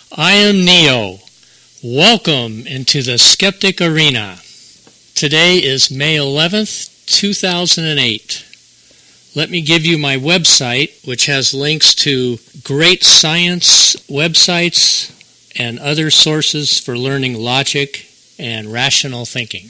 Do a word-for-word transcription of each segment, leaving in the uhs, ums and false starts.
I am Neo. Welcome into the Skeptic Arena. Today is May eleventh, two thousand eight. Let me give you my website, which has links to great science websites and other sources for learning logic and rational thinking.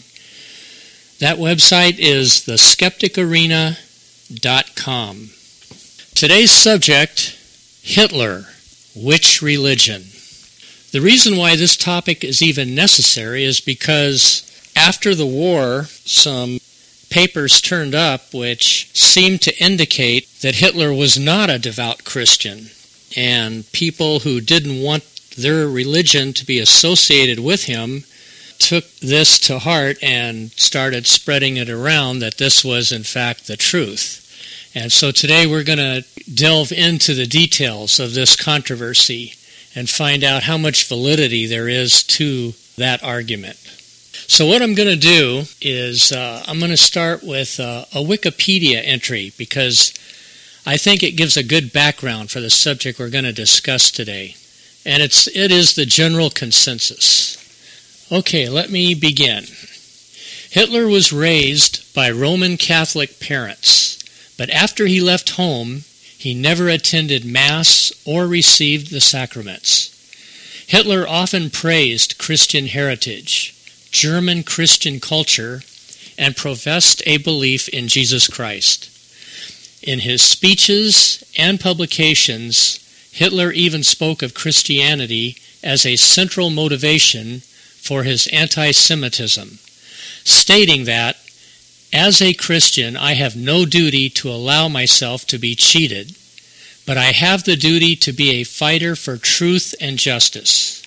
That website is the skeptic arena dot com. Today's subject, Hitler. Which religion? The reason why this topic is even necessary is because after the war, some papers turned up which seemed to indicate that Hitler was not a devout Christian, and people who didn't want their religion to be associated with him took this to heart and started spreading it around that this was in fact the truth. And so today we're going to delve into the details of this controversy and find out how much validity there is to that argument. So what I'm going to do is uh, I'm going to start with uh, a Wikipedia entry because I think it gives a good background for the subject we're going to discuss today. And it's it is the general consensus. Okay, let me begin. Hitler was raised by Roman Catholic parents, but after he left home, he never attended Mass or received the sacraments. Hitler often praised Christian heritage, German Christian culture, and professed a belief in Jesus Christ. In his speeches and publications, Hitler even spoke of Christianity as a central motivation for his anti-Semitism, stating that, "As a Christian, I have no duty to allow myself to be cheated, but I have the duty to be a fighter for truth and justice."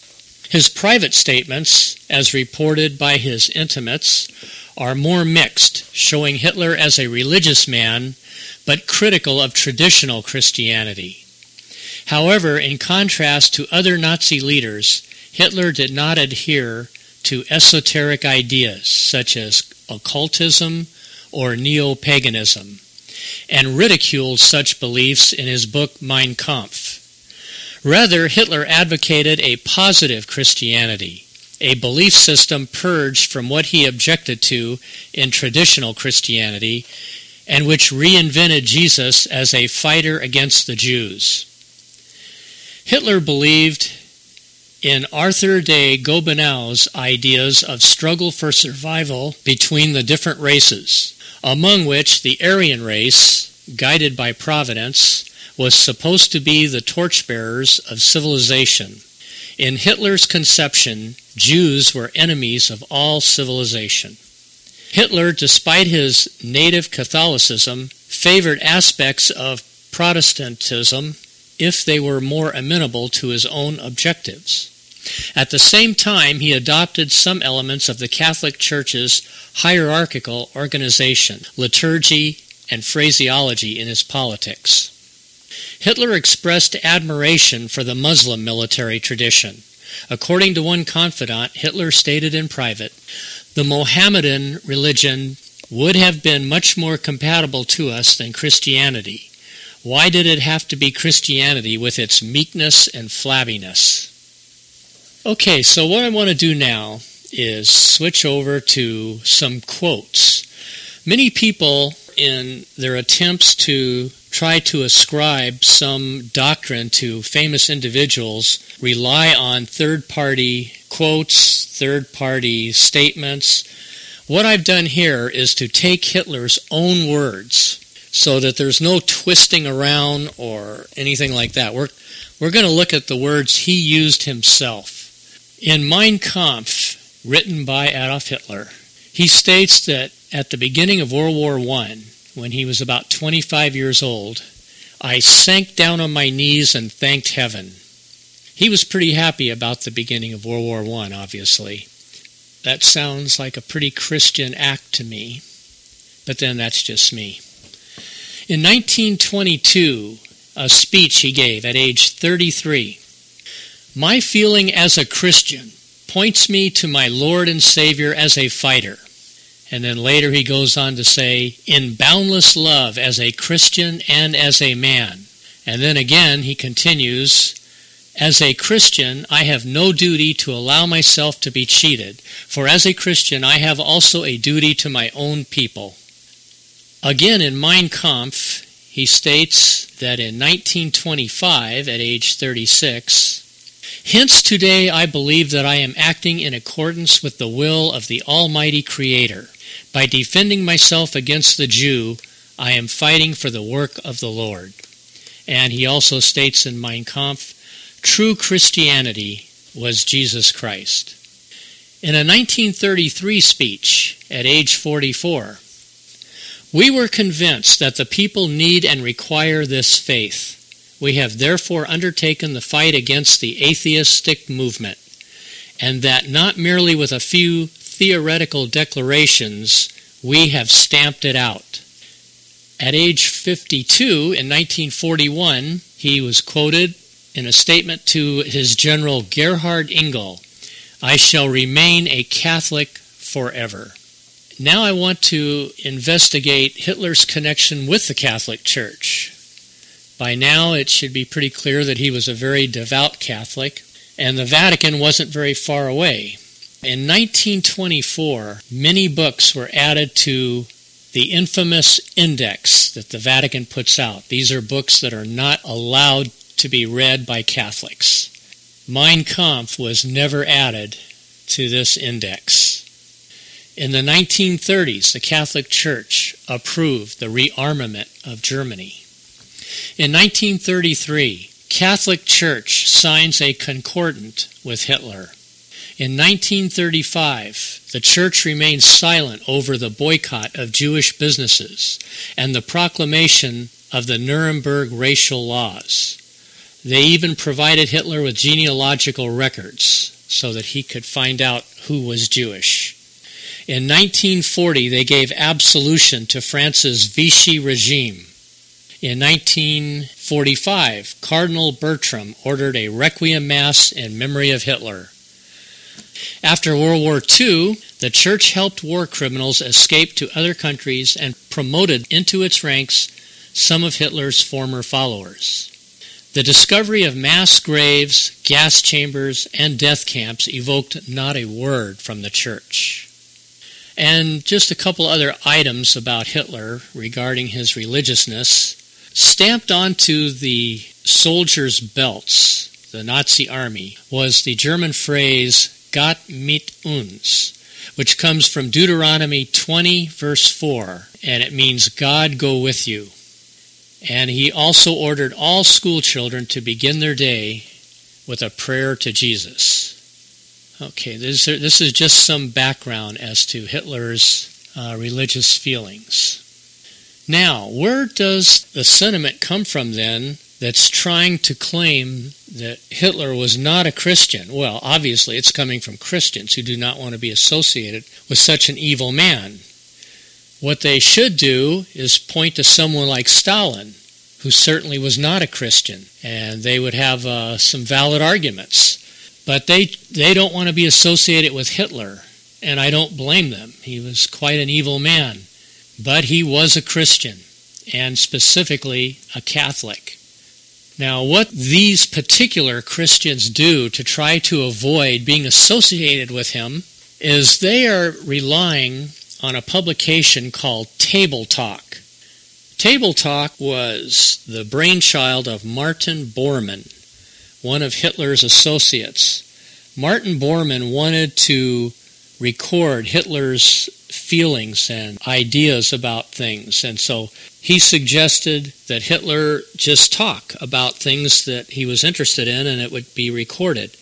His private statements, as reported by his intimates, are more mixed, showing Hitler as a religious man, but critical of traditional Christianity. However, in contrast to other Nazi leaders, Hitler did not adhere to esoteric ideas such as occultism or neo-paganism, and ridiculed such beliefs in his book Mein Kampf. Rather, Hitler advocated a positive Christianity, a belief system purged from what he objected to in traditional Christianity, and which reinvented Jesus as a fighter against the Jews. Hitler believed in Arthur de Gobineau's ideas of struggle for survival between the different races, among which the Aryan race, guided by Providence, was supposed to be the torchbearers of civilization. In Hitler's conception, Jews were enemies of all civilization. Hitler, despite his native Catholicism, favored aspects of Protestantism if they were more amenable to his own objectives. At the same time, he adopted some elements of the Catholic Church's hierarchical organization, liturgy, and phraseology in his politics. Hitler expressed admiration for the Muslim military tradition. According to one confidant, Hitler stated in private, "The Mohammedan religion would have been much more compatible to us than Christianity. Why did it have to be Christianity with its meekness and flabbiness?" Okay, so what I want to do now is switch over to some quotes. Many people, in their attempts to try to ascribe some doctrine to famous individuals, rely on third-party quotes, third-party statements. What I've done here is to take Hitler's own words so that there's no twisting around or anything like that. We're, we're going to look at the words he used himself. In Mein Kampf, written by Adolf Hitler, he states that at the beginning of World War One, when he was about twenty-five years old, "I sank down on my knees and thanked heaven." He was pretty happy about the beginning of World War One, obviously. That sounds like a pretty Christian act to me, but then that's just me. In nineteen twenty-two, a speech he gave at age thirty-three, "My feeling as a Christian points me to my Lord and Savior as a fighter." And then later he goes on to say, "In boundless love as a Christian and as a man." And then again he continues, As a Christian, I have no duty to allow myself to be cheated, for as a Christian, I have also a duty to my own people. Again, in Mein Kampf, he states that in nineteen twenty-five, at age thirty-six, hence today I believe that I am acting in accordance with the will of the Almighty Creator. By defending myself against the Jew, I am fighting for the work of the Lord. And he also states in Mein Kampf, true Christianity was Jesus Christ. In a nineteen thirty-three speech, at age forty-four, we were convinced that the people need and require this faith. We have therefore undertaken the fight against the atheistic movement, and that not merely with a few theoretical declarations, we have stamped it out. At age fifty-two, in nineteen forty-one, he was quoted in a statement to his general Gerhard Engel, I shall remain a Catholic forever. Now I want to investigate Hitler's connection with the Catholic Church. By now it should be pretty clear that he was a very devout Catholic, and the Vatican wasn't very far away. In nineteen twenty-four, many books were added to the infamous index that the Vatican puts out. These are books that are not allowed to be read by Catholics. Mein Kampf was never added to this index. In the nineteen thirties, the Catholic Church approved the rearmament of Germany. In nineteen thirty-three, Catholic Church signs a concordant with Hitler. In nineteen thirty-five, the Church remains silent over the boycott of Jewish businesses and the proclamation of the Nuremberg racial laws. They even provided Hitler with genealogical records so that he could find out who was Jewish. In nineteen forty, they gave absolution to France's Vichy regime. In nineteen forty-five, Cardinal Bertram ordered a requiem mass in memory of Hitler. After World War Two, the Church helped war criminals escape to other countries and promoted into its ranks some of Hitler's former followers. The discovery of mass graves, gas chambers, and death camps evoked not a word from the Church. And just a couple other items about Hitler regarding his religiousness. Stamped onto the soldiers' belts, the Nazi army, was the German phrase Gott mit uns, which comes from Deuteronomy twenty, verse four, and it means God go with you. And he also ordered all school children to begin their day with a prayer to Jesus. Okay, this, this is just some background as to Hitler's uh, religious feelings. Now, where does the sentiment come from then that's trying to claim that Hitler was not a Christian? Well, obviously it's coming from Christians who do not want to be associated with such an evil man. What they should do is point to someone like Stalin, who certainly was not a Christian, and they would have uh, some valid arguments. But they they don't want to be associated with Hitler, and I don't blame them. He was quite an evil man. But he was a Christian, and specifically a Catholic. Now, what these particular Christians do to try to avoid being associated with him is they are relying on a publication called Table Talk. Table Talk was the brainchild of Martin Bormann, one of Hitler's associates. Martin Bormann wanted to record Hitler's feelings and ideas about things, and so he suggested that Hitler just talk about things that he was interested in and it would be recorded.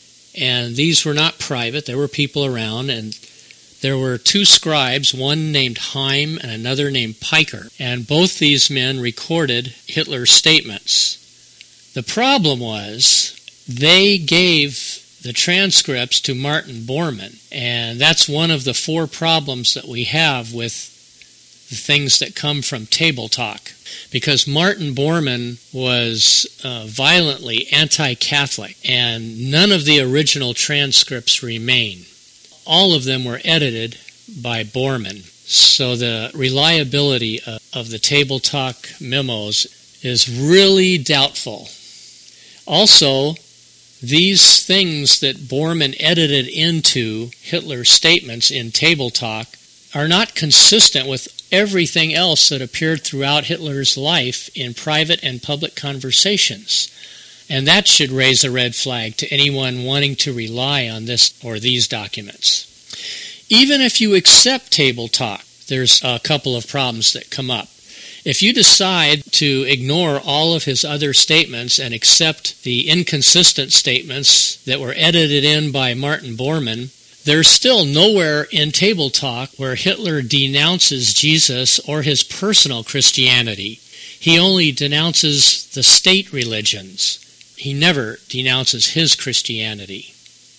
And these were not private, there were people around, and there were two scribes, one named Heim and another named Piker, and both these men recorded Hitler's statements. The problem was they gave the transcripts to Martin Bormann, and that's one of the four problems that we have with the things that come from Table Talk, because Martin Bormann was uh, violently anti-Catholic, and none of the original transcripts remain. All of them were edited by Bormann, so the reliability of, of the Table Talk memos is really doubtful. Also, these things that Bormann edited into Hitler's statements in Table Talk are not consistent with everything else that appeared throughout Hitler's life in private and public conversations. And that should raise a red flag to anyone wanting to rely on this or these documents. Even if you accept Table Talk, there's a couple of problems that come up. If you decide to ignore all of his other statements and accept the inconsistent statements that were edited in by Martin Bormann, there's still nowhere in Table Talk where Hitler denounces Jesus or his personal Christianity. He only denounces the state religions. He never denounces his Christianity.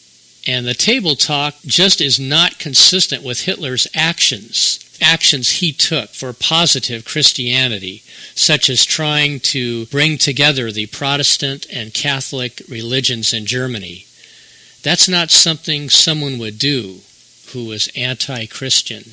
And the Table Talk just is not consistent with Hitler's actions. Actions he took for positive Christianity, such as trying to bring together the Protestant and Catholic religions in Germany. That's not something someone would do who was anti-Christian.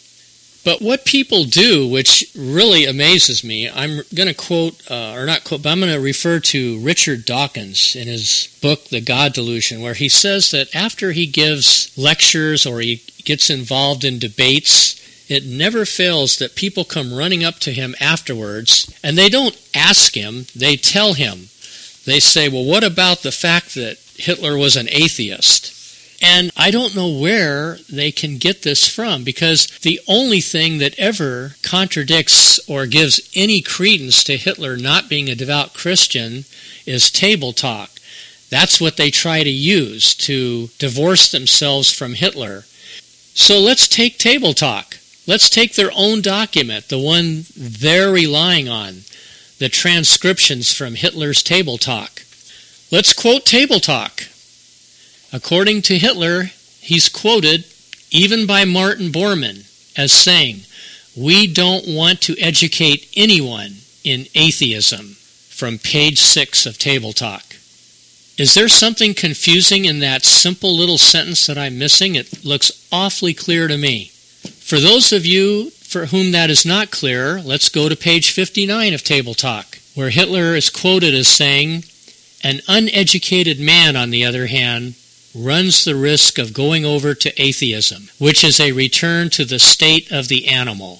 But what people do, which really amazes me, I'm going to quote, uh, or not quote, but I'm going to refer to Richard Dawkins in his book, The God Delusion, where he says that after he gives lectures or he gets involved in debates, it never fails that people come running up to him afterwards, and they don't ask him, they tell him. They say, well, what about the fact that Hitler was an atheist? And I don't know where they can get this from, because the only thing that ever contradicts or gives any credence to Hitler not being a devout Christian is Table Talk. That's what they try to use to divorce themselves from Hitler. So let's take Table Talk. Let's take their own document, the one they're relying on, the transcriptions from Hitler's Table Talk. Let's quote Table Talk. According to Hitler, he's quoted, even by Martin Bormann, as saying, "We don't want to educate anyone in atheism," from page six of Table Talk. Is there something confusing in that simple little sentence that I'm missing? It looks awfully clear to me. For those of you for whom that is not clear, let's go to page fifty-nine of Table Talk, where Hitler is quoted as saying, "An uneducated man, on the other hand, runs the risk of going over to atheism, which is a return to the state of the animal."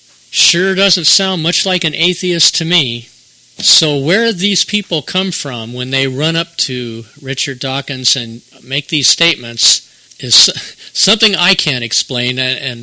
Sure doesn't sound much like an atheist to me. So where these people come from when they run up to Richard Dawkins and make these statements is something I can't explain, and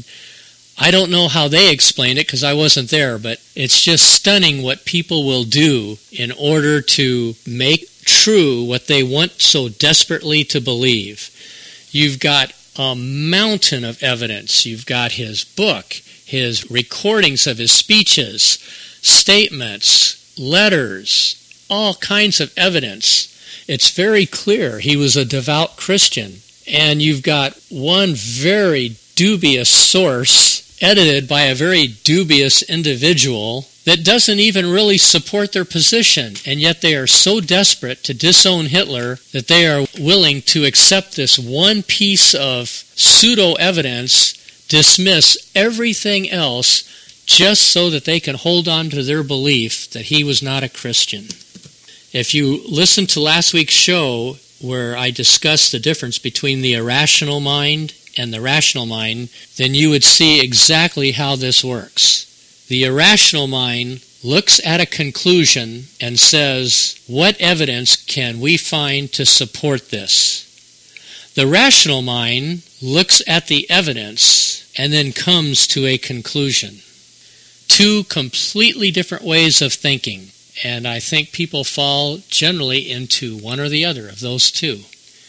I don't know how they explained it because I wasn't there, but it's just stunning what people will do in order to make true what they want so desperately to believe. You've got a mountain of evidence. You've got his book, his recordings of his speeches, statements, letters, all kinds of evidence. It's very clear he was a devout Christian. And you've got one very dubious source edited by a very dubious individual that doesn't even really support their position, and yet they are so desperate to disown Hitler that they are willing to accept this one piece of pseudo-evidence, dismiss everything else, just so that they can hold on to their belief that he was not a Christian. If you listened to last week's show, where I discussed the difference between the irrational mind and the rational mind, then you would see exactly how this works. The irrational mind looks at a conclusion and says, what evidence can we find to support this? The rational mind looks at the evidence and then comes to a conclusion. Two completely different ways of thinking, and I think people fall generally into one or the other of those two.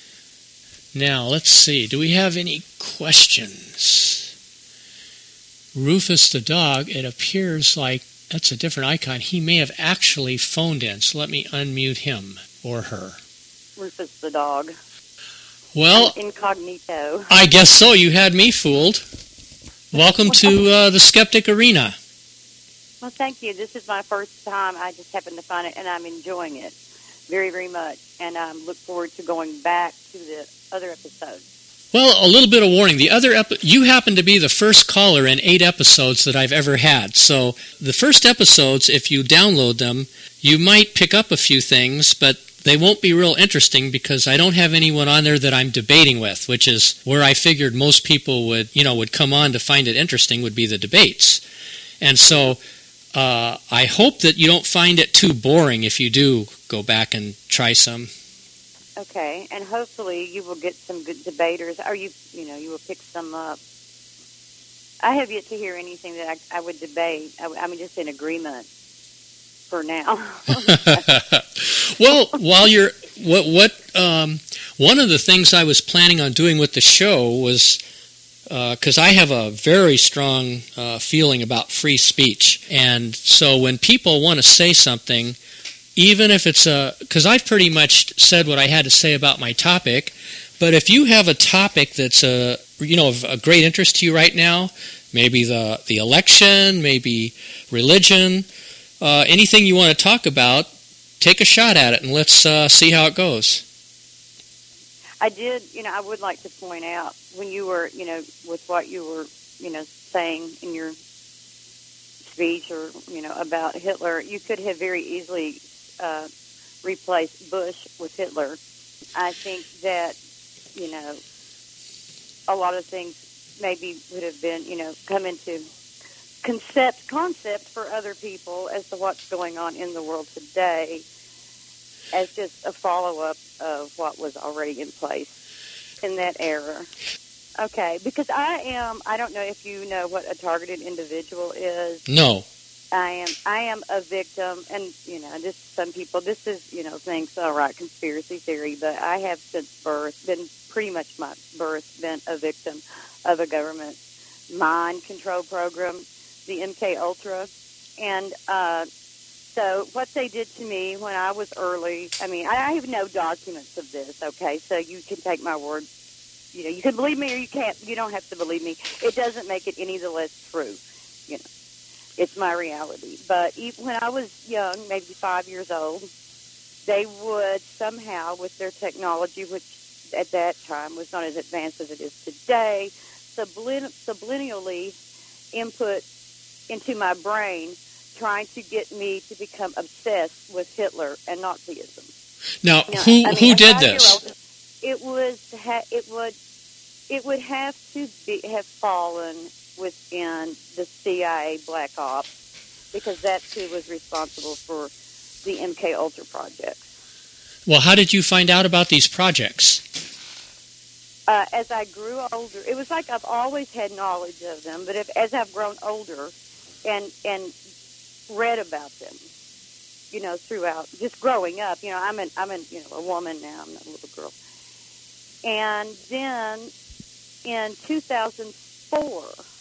Now, let's see. Do we have any questions? Rufus the dog, it appears like that's a different icon. He may have actually phoned in, so let me unmute him or her. Rufus the dog. Well, I'm incognito. I guess so. You had me fooled. Welcome to uh, the Skeptic Arena. Well, thank you. This is my first time. I just happened to find it, and I'm enjoying it very, very much. And I um, look forward to going back to the other episodes. Well, a little bit of warning. The other epi- you happen to be the first caller in eight episodes that I've ever had. So the first episodes, if you download them, you might pick up a few things, but they won't be real interesting because I don't have anyone on there that I'm debating with, which is where I figured most people would, you know, would come on to find it interesting would be the debates. And so uh, I hope that you don't find it too boring if you do go back and try some. Okay, and hopefully you will get some good debaters, or you, you know, you will pick some up. I have yet to hear anything that I, I would debate. I, I'm just in agreement for now. Well, while you're what what um, one of the things I was planning on doing with the show was because uh, I have a very strong uh, feeling about free speech, and so when people want to say something, even if it's a, because I've pretty much said what I had to say about my topic, but if you have a topic that's a, you know, of a great interest to you right now, maybe the, the election, maybe religion, uh, anything you want to talk about, take a shot at it and let's uh, see how it goes. I did, you know, I would like to point out when you were, you know, with what you were, you know, saying in your speech or, you know, about Hitler, you could have very easily Uh, replace Bush with Hitler. I think that, you know, a lot of things maybe would have been, you know, come into concept concept for other people as to what's going on in the world today as just a follow-up of what was already in place in that era. Okay, because I am, I don't know if you know what a targeted individual is. No. I am I am a victim, and, you know, this some people, this is, you know, things, all right, conspiracy theory, but I have since birth, been pretty much my birth, been a victim of a government mind control program, the M K Ultra, and uh, so what they did to me when I was early, I mean, I have no documents of this, okay, so you can take my word, you know, you can believe me or you can't, you don't have to believe me. It doesn't make it any the less true, you know. It's my reality. But even when I was young, maybe five years old, they would somehow, with their technology, which at that time was not as advanced as it is today, sublin- subliminally input into my brain, trying to get me to become obsessed with Hitler and Nazism. Now, now who I mean, who did this? It was ha- it would it would have to be have fallen within the C I A Black Ops, because that too was responsible for the M K Ultra projects. Well, how did you find out about these projects? Uh, as I grew older, it was like I've always had knowledge of them, but if, as I've grown older and and read about them, you know, throughout just growing up, you know, I'm an I'm an you know a woman now, I'm not a little girl, and then in two thousand four.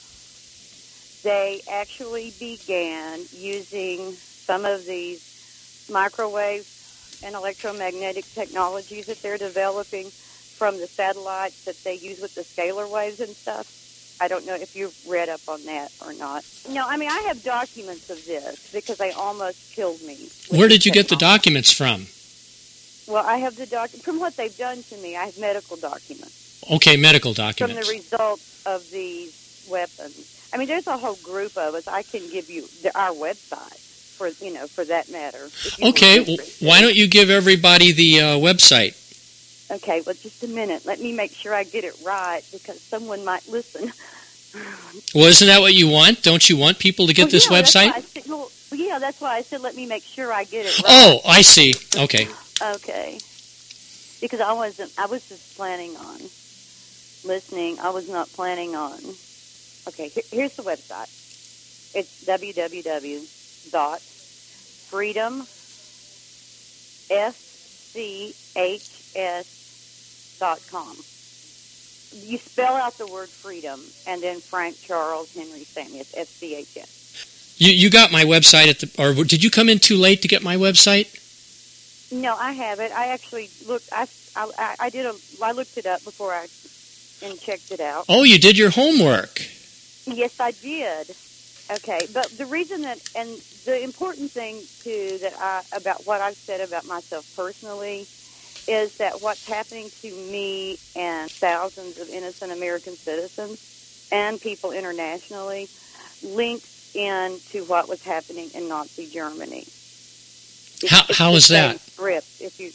They actually began using some of these microwave and electromagnetic technologies that they're developing from the satellites that they use with the scalar waves and stuff. I don't know if you've read up on that or not. No, I mean, I have documents of this because they almost killed me. Where did you get the documents from? Well, I have the doc from what they've done to me. I have medical documents. Okay, medical documents. From the results of these weapons. I mean, there's a whole group of us. I can give you the, our website for, you know, for that matter. Okay, well, why don't you give everybody the uh, website? Okay, well, just a minute. Let me make sure I get it right because someone might listen. Well, isn't that what you want? Don't you want people to get well, this yeah, website? That's why I said, well, yeah, that's why I said let me make sure I get it right. Oh, I see. Okay. Okay. Because I wasn't, I was just planning on listening. I was not planning on... Okay, here's the website. It's w w w dot freedom f c h s dot com. You spell out the word freedom and then Frank Charles Henry Sammy. It's F C H S. You you got my website at the, or did you come in too late to get my website? No, I have it. I actually looked. I, I, I did a. I looked it up before I and checked it out. Oh, you did your homework. Yes, I did. Okay, but the reason that, and the important thing too that I about what I've said about myself personally is that what's happening to me and thousands of innocent American citizens and people internationally links into what was happening in Nazi Germany. It's, how it's how is that? Script. If you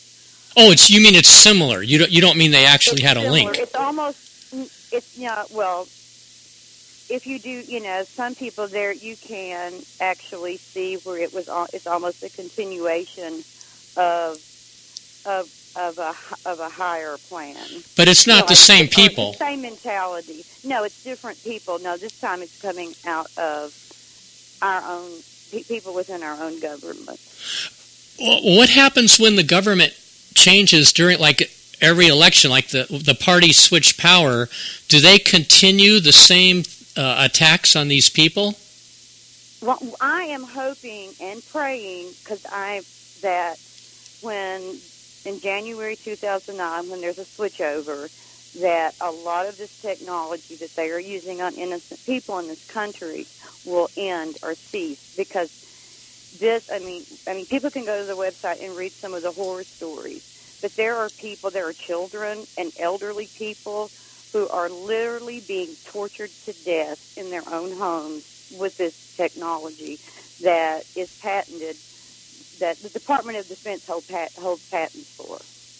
Oh, it's you mean it's similar. You don't you don't mean they actually It's had a similar. link. It's almost, it's, you know, well, if you do, you know, some people there, you can actually see where it was, al- it's almost a continuation of, of, of a, of a higher plan. But it's You know, not the like, same it's- or people. the same mentality. No, it's different people. No, this time it's coming out of our own, pe- people within our own government. Well, what happens when the government changes during, like, every election, like the the parties switch power? Do they continue the same uh, attacks on these people? Well, I am hoping and praying because I that when in January two thousand nine, when there's a switchover, that a lot of this technology that they are using on innocent people in this country will end or cease. Because this, I mean, I mean, people can go to the website and read some of the horror stories, but there are people, there are children and elderly people who are literally being tortured to death in their own homes with this technology that is patented, that the Department of Defense hold pat, holds patents for.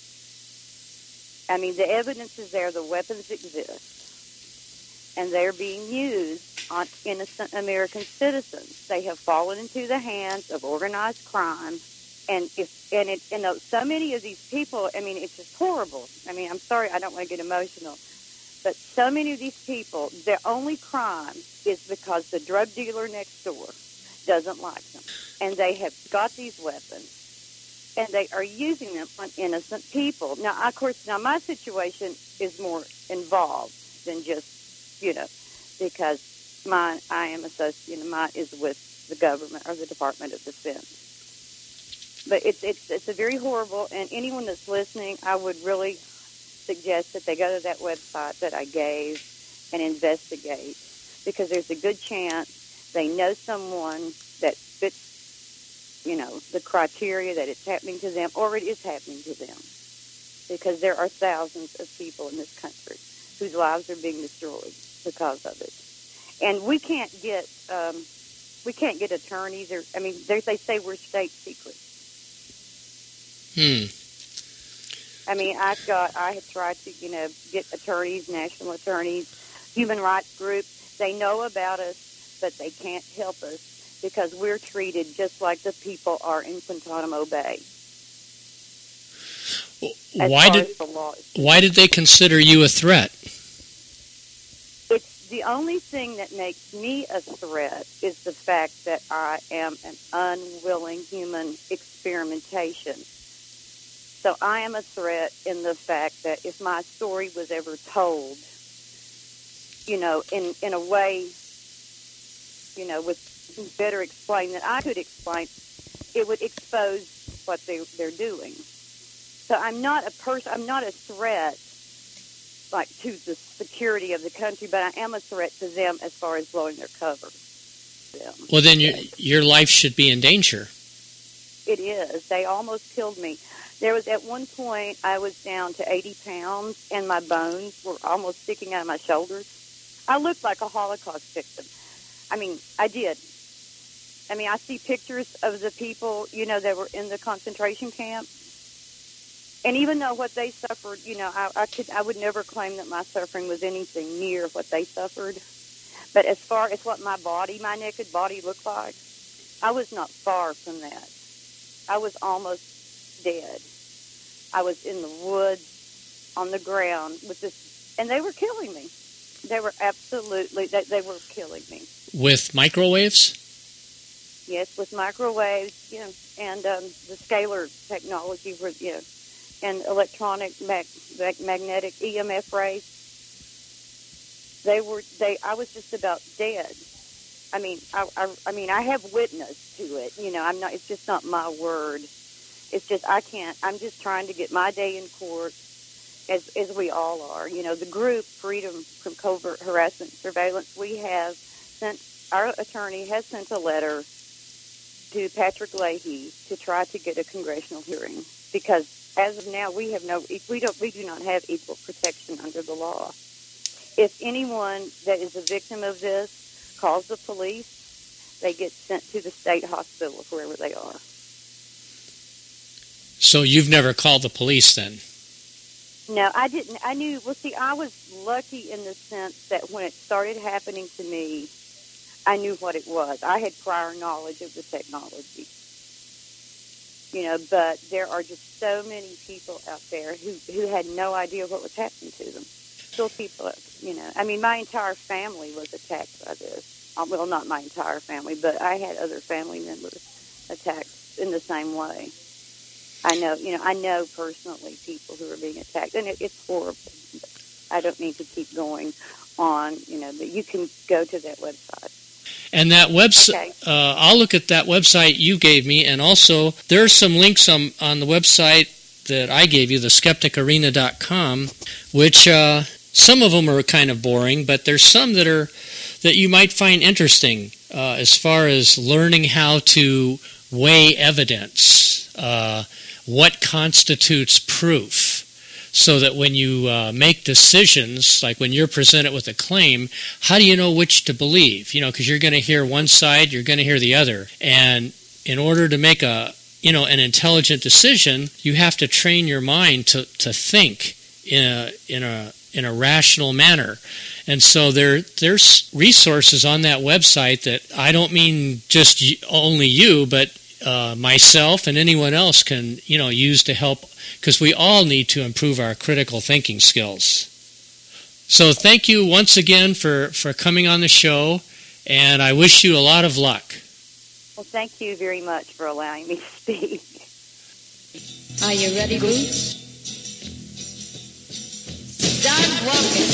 I mean, the evidence is there, the weapons exist, and they're being used on innocent American citizens. They have fallen into the hands of organized crime, and if and it and so many of these people, I mean, it's just horrible. I mean, I'm sorry, I don't want to get emotional, but so many of these people, their only crime is because the drug dealer next door doesn't like them, and they have got these weapons, and they are using them on innocent people. Now, of course, now my situation is more involved than just, you know, because my I am associated, you know, mine is with the government or the Department of Defense. But it's it's it's a very horrible, and anyone that's listening, I would really suggest that they go to that website that I gave and investigate, because there's a good chance they know someone that fits, you know, the criteria that it's happening to them, or it is happening to them, because there are thousands of people in this country whose lives are being destroyed because of it. And we can't get um, we can't get attorneys, or I mean, they they say we're state secrets. Hmm. I mean, I've got I have tried to, you know, get attorneys, national attorneys, human rights groups. They know about us, but they can't help us because we're treated just like the people are in Guantanamo Bay. Why did why did they consider you a threat? It's the only thing that makes me a threat is the fact that I am an unwilling human experimentation. So I am a threat in the fact that if my story was ever told, you know, in, in a way, you know, with better explained than I could explain, it would expose what they, they're doing. So I'm not a person, I'm not a threat, like, to the security of the country, but I am a threat to them as far as blowing their cover. Them. Well, then your, your life should be in danger. It is. They almost killed me. There was, at one point, I was down to eighty pounds, and my bones were almost sticking out of my shoulders. I looked like a Holocaust victim. I mean, I did. I mean, I see pictures of the people, you know, that were in the concentration camp. And even though what they suffered, you know, I, I could, I would never claim that my suffering was anything near what they suffered. But as far as what my body, my naked body looked like, I was not far from that. I was almost dead. I was in the woods, on the ground with this, and they were killing me. They were absolutely, they, they were killing me. With microwaves? Yes, with microwaves, you know, and um, the scalar technology, where, you know, and electronic mag, mag, magnetic E M F rays. They were, they, I was just about dead. I mean, I, I, I mean, I have witness to it. You know, I'm not, it's just not my word. It's just, I can't, I'm just trying to get my day in court, as, as we all are. You know, the group, Freedom from Covert Harassment Surveillance, we have sent, our attorney has sent a letter to Patrick Leahy to try to get a congressional hearing, because as of now, we have no, we don't, we do not have equal protection under the law. If anyone that is a victim of this calls the police, they get sent to the state hospital, wherever they are. So you've never called the police then? No, I didn't. I knew, well, see, I was lucky in the sense that when it started happening to me, I knew what it was. I had prior knowledge of the technology. You know, but there are just so many people out there who, who had no idea what was happening to them. Still people, you know, I mean, my entire family was attacked by this. Well, not my entire family, but I had other family members attacked in the same way. I know, you know, I know personally people who are being attacked, and it, it's horrible. I don't need to keep going on, you know, but you can go to that website. And that website, okay. uh, I'll look at that website you gave me, and also there are some links on, on the website that I gave you, the skeptic arena dot com, which uh, some of them are kind of boring, but there's some that are that you might find interesting uh, as far as learning how to weigh evidence, uh, what constitutes proof, so that when you uh, make decisions, like when you're presented with a claim, how do you know which to believe? You know, because you're going to hear one side, you're going to hear the other. And in order to make a, you know, an intelligent decision, you have to train your mind to, to think in a in a in a rational manner. And so there there's resources on that website that I don't mean just you, only you, but uh, myself and anyone else can, you know, use to help, because we all need to improve our critical thinking skills. So thank you once again for, for coming on the show, and I wish you a lot of luck. Well, thank you very much for allowing me to speak. Are you ready, Bruce? Start walking.